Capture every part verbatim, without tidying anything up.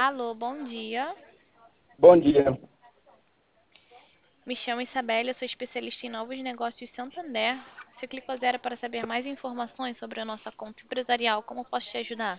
Alô, bom dia. Bom dia. Me chamo Isabelle, eu sou especialista em novos negócios Santander. Você clicou zero para saber mais informações sobre a nossa conta empresarial. Como posso te ajudar?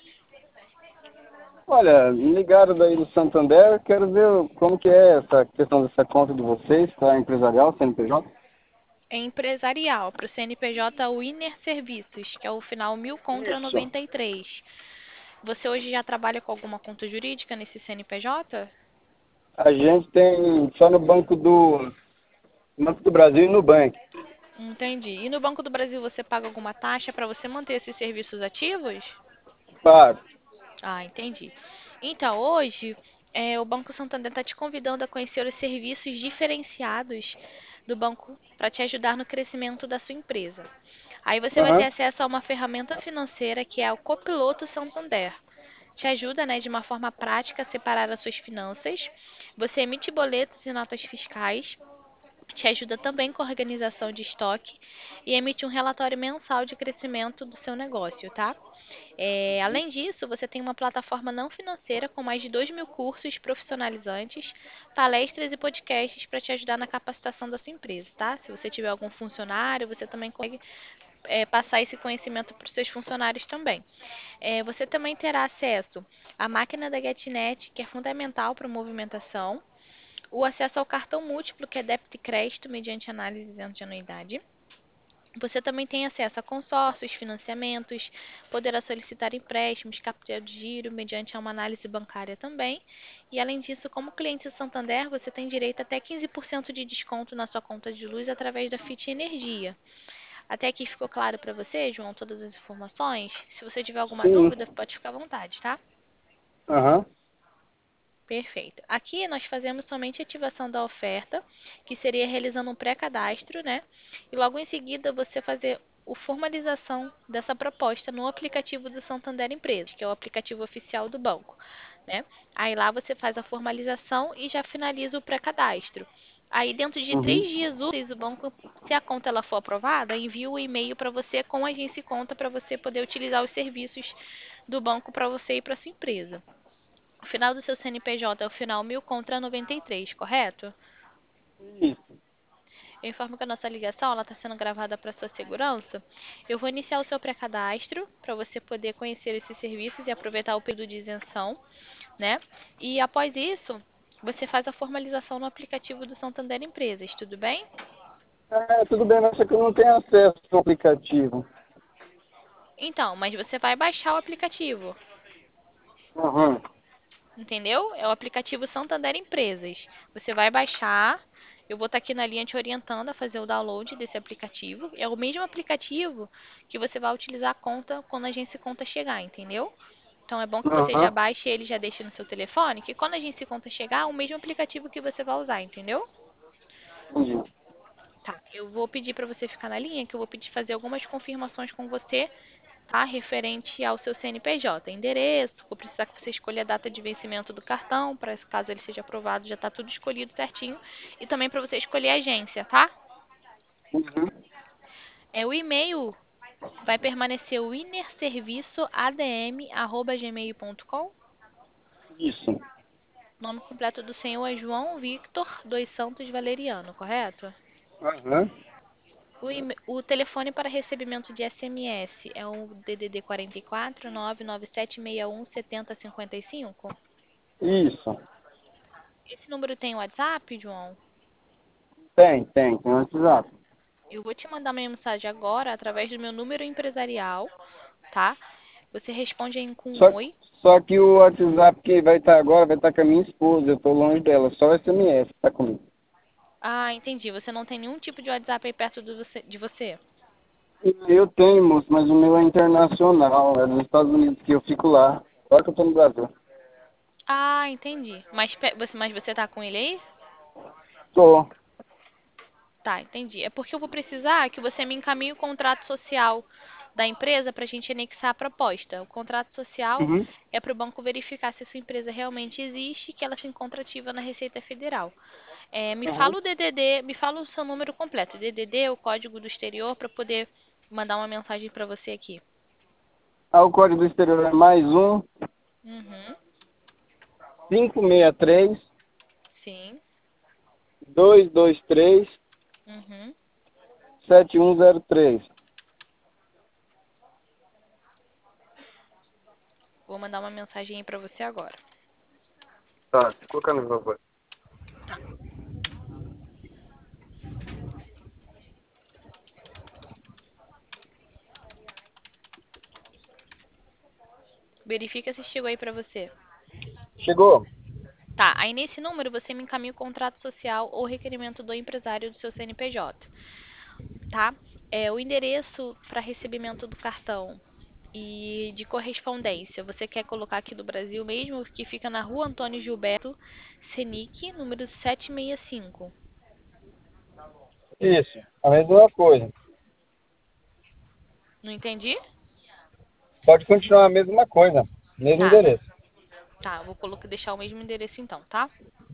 Olha, me ligaram daí do Santander, quero ver como que é essa questão dessa conta de vocês, para empresarial, C N P J. É empresarial, para o C N P J Winner Serviços, que é o final mil contra Isso. noventa e três. Você hoje já trabalha com alguma conta jurídica nesse C N P J? A gente tem só no Banco do Banco do Brasil e no Bank. Entendi. E no Banco do Brasil você paga alguma taxa para você manter esses serviços ativos? Claro. Ah, entendi. Então, hoje, é, o Banco Santander está te convidando a conhecer os serviços diferenciados do banco para te ajudar no crescimento da sua empresa. Aí você vai ter Aham. acesso a uma ferramenta financeira que é o Copiloto Santander. Te ajuda, né, de uma forma prática a separar as suas finanças. Você emite boletos e notas fiscais. Te ajuda também com a organização de estoque e emite um relatório mensal de crescimento do seu negócio, tá? É, além disso, você tem uma plataforma não financeira com mais de dois mil cursos profissionalizantes, palestras e podcasts para te ajudar na capacitação da sua empresa, tá? Se você tiver algum funcionário, você também consegue é, passar esse conhecimento para os seus funcionários também. É, você também terá acesso à máquina da GetNet, que é fundamental para a movimentação, o acesso ao cartão múltiplo, que é débito e crédito, mediante análise isenta de anuidade. Você também tem acesso a consórcios, financiamentos, poderá solicitar empréstimos, capital de giro, mediante uma análise bancária também. E além disso, como cliente Santander, você tem direito a até quinze por cento de desconto na sua conta de luz através da Fit Energia. Até aqui ficou claro para você, João, todas as informações? Se você tiver alguma Sim. dúvida, pode ficar à vontade, tá? Aham. Perfeito. Aqui nós fazemos somente a ativação da oferta, que seria realizando um pré-cadastro, né? E logo em seguida você fazer a formalização dessa proposta no aplicativo do Santander Empresas, que é o aplicativo oficial do banco, né? Aí lá você faz a formalização e já finaliza o pré-cadastro. Aí dentro de Uhum. três dias úteis, o banco, se a conta ela for aprovada, envia o e-mail para você com a agência e conta para você poder utilizar os serviços do banco para você e para sua empresa. O final do seu C N P J é o final mil contra noventa e três, correto? Isso. Eu informo que a nossa ligação está sendo gravada para sua segurança. Eu vou iniciar o seu pré-cadastro para você poder conhecer esses serviços e aproveitar o período de isenção, né? E após isso, você faz a formalização no aplicativo do Santander Empresas, tudo bem? É, tudo bem, mas só que eu não tenho acesso ao aplicativo. Então, mas você vai baixar o aplicativo. Aham. Entendeu? É o aplicativo Santander Empresas. Você vai baixar. Eu vou estar aqui na linha te orientando a fazer o download desse aplicativo. É o mesmo aplicativo que você vai utilizar a conta quando a agência conta chegar, entendeu? Então é bom que você já Aham. baixe ele e já deixe no seu telefone, que quando a agência conta chegar, é o mesmo aplicativo que você vai usar, entendeu? Entendi. Tá. Eu vou pedir para você ficar na linha, que eu vou pedir fazer algumas confirmações com você, tá? Referente ao seu C N P J, endereço, vou precisar que você escolha a data de vencimento do cartão, para caso ele seja aprovado, já está tudo escolhido certinho, e também para você escolher a agência, tá? Uhum. É o e-mail vai permanecer o innerserviçoadm@gmail.com. Isso. O nome completo do senhor é João Victor dos Santos Valeriano, correto? Aham. O, e- o telefone para recebimento de S M S é o D D D quarenta e quatro, nove nove sete seis um, sete zero cinco cinco. Isso. Esse número tem WhatsApp, João? Tem, tem, tem WhatsApp. Eu vou te mandar uma mensagem agora através do meu número empresarial, tá? Você responde aí com um Só, oi. só que o WhatsApp que vai estar agora vai estar com a minha esposa, eu tô longe dela, só o S M S que tá comigo. Ah, entendi. Você não tem nenhum tipo de WhatsApp aí perto do você- de você. Eu tenho, moço, mas o meu é internacional, é nos Estados Unidos que eu fico lá. Agora que eu tô no Brasil. Ah, entendi. Mas pe- você, mas você tá com ele aí? Tô. Tá, entendi. É porque eu vou precisar que você me encaminhe o contrato social da empresa para a gente anexar a proposta. O contrato social Uhum. é para o banco verificar se a sua empresa realmente existe e que ela se encontra ativa na Receita Federal. É, me Uhum. fala o D D D, me fala o seu número completo, D D D, o código do exterior, para poder mandar uma mensagem para você aqui. Ah, o código do exterior é mais um, Uhum. cinco seis três, Sim. dois dois três, Uhum. sete um zero três. Vou mandar uma mensagem aí pra você agora. Tá, colocar no favor. Tá. Verifica se chegou aí pra você. Chegou? Tá, aí nesse número você me encaminha o contrato social ou requerimento do empresário do seu C N P J, tá? É, o endereço para recebimento do cartão e de correspondência, você quer colocar aqui do Brasil mesmo, que fica na rua Antônio Gilberto, Senic, número setecentos e sessenta e cinco. Isso, a mesma coisa. Não entendi? Pode continuar a mesma coisa, mesmo Tá, endereço. tá, vou colocar, deixar o mesmo endereço então, tá?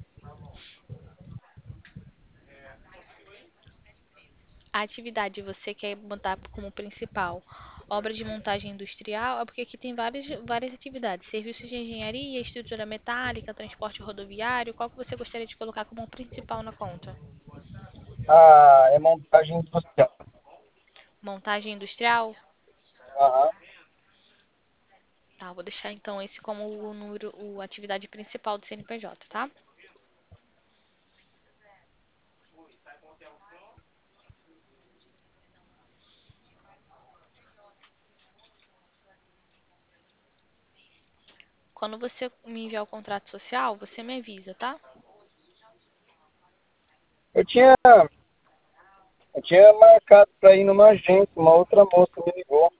A atividade você quer botar como principal obra de montagem industrial, é porque aqui tem várias, várias atividades, serviços de engenharia, estrutura metálica, transporte rodoviário, qual que você gostaria de colocar como principal na conta? Ah, é montagem industrial. Montagem industrial? Aham. Tá, vou deixar então esse como o número, o atividade principal do C N P J, tá? Quando você me enviar o contrato social, você me avisa, tá? Eu tinha, eu tinha marcado para ir numa agência, uma outra moça me ligou.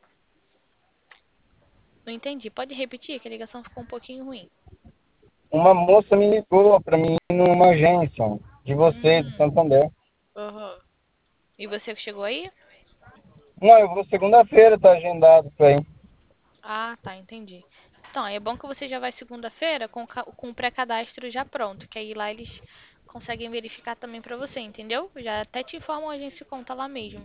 Não entendi. Pode repetir, que a ligação ficou um pouquinho ruim. Uma moça me ligou para mim ir numa agência de você, de Hum, Santander. aham. E você chegou aí? Não, eu vou segunda-feira, tá agendado para ir. Ah, tá, entendi. Então, é bom que você já vai segunda-feira com, ca- com o pré-cadastro já pronto, que aí lá eles conseguem verificar também pra você, entendeu? Já até te informam a agência de conta lá mesmo.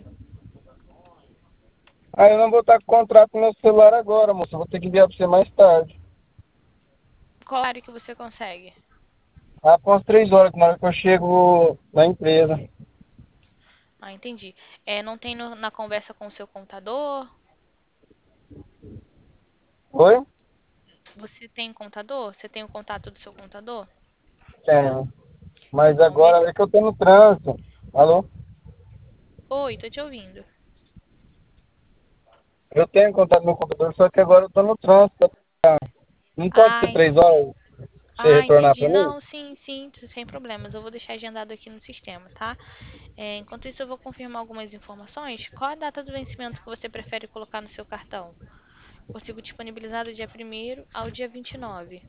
Ah, eu não vou estar com o contrato no meu celular agora, moça. Eu vou ter que enviar para você mais tarde. Qual horário que você consegue? Ah, com as três horas, na hora que eu chego na empresa. Ah, entendi. É, não tem no- na conversa com o seu contador? Oi? Você tem contador? Você tem o contato do seu contador? Tem. Mas Então, veri... agora é que eu tô no trânsito. Alô? Oi, tô te ouvindo. Eu tenho contato no meu computador, só que agora eu tô no trânsito. Não pode ser Ah, três horas pra você ah, retornar entendi. pra mim? Não, sim, sim, t- sem problemas. Eu vou deixar agendado aqui no sistema, tá? É, enquanto isso, eu vou confirmar algumas informações. Qual a data do vencimento que você prefere colocar no seu cartão? Consigo disponibilizar do dia primeiro ao dia vinte e nove.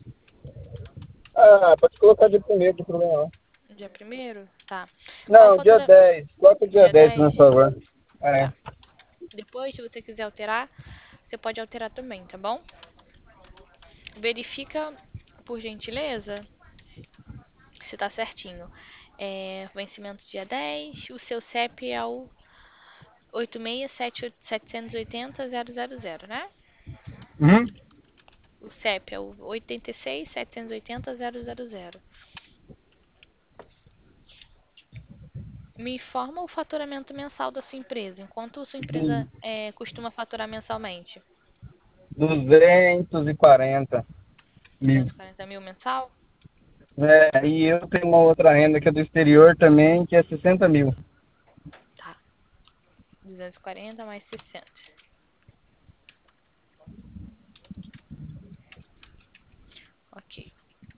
Ah, pode colocar de primeiro, de problema não. No dia primeiro? Tá. Qual Não, dia fatura? dez. Coloca dia Dia dez, dez? por favor. É. Tá. Depois, se você quiser alterar, você pode alterar também, tá bom? Verifica, por gentileza, se tá certinho. É, vencimento dia dez, o seu C E P é o oito seis sete sete oito zero zero zero zero, né? Uhum. O C E P é o oito seis sete oito zero zero zero zero. Me informa o faturamento mensal da sua empresa. Enquanto a sua empresa Du- é, costuma faturar mensalmente? duzentos e quarenta mil. duzentos e quarenta mil mensal? É, e eu tenho uma outra renda que é do exterior também, que é sessenta mil. Tá. duzentos e quarenta mais sessenta. Ok.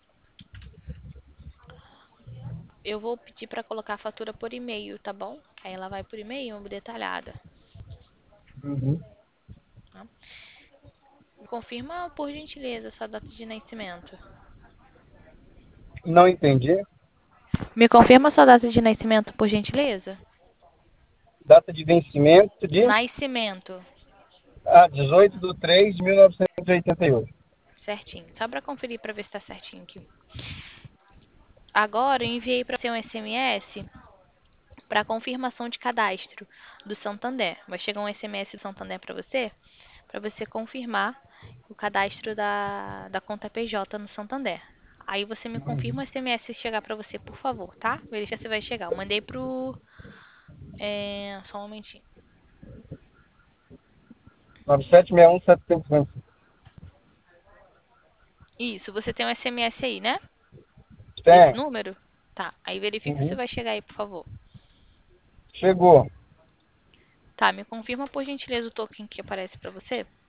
Eu vou pedir para colocar a fatura por e-mail, tá bom? Aí ela vai por e-mail, detalhada. Uhum. Tá? Me confirma, por gentileza, sua data de nascimento. Não entendi. Me confirma sua data de nascimento, por gentileza? Data de vencimento de Nascimento. ah, dezoito de três de mil novecentos e oitenta e oito. Certinho. Só para conferir para ver se tá certinho aqui. Agora eu enviei para você um S M S para confirmação de cadastro do Santander. Vai chegar um S M S do Santander para você, para você confirmar. o cadastro da, da conta P J no Santander. Aí você me confirma o S M S chegar pra você, por favor, tá? Verifica se vai chegar. Eu mandei pro... É, só um momentinho. nove sete seis um sete cinco. Isso, você tem um S M S aí, né? Desse Tem. número? Tá, aí verifica se Uhum. vai chegar aí, por favor. Chegou. Tá, me confirma por gentileza o token que aparece pra você.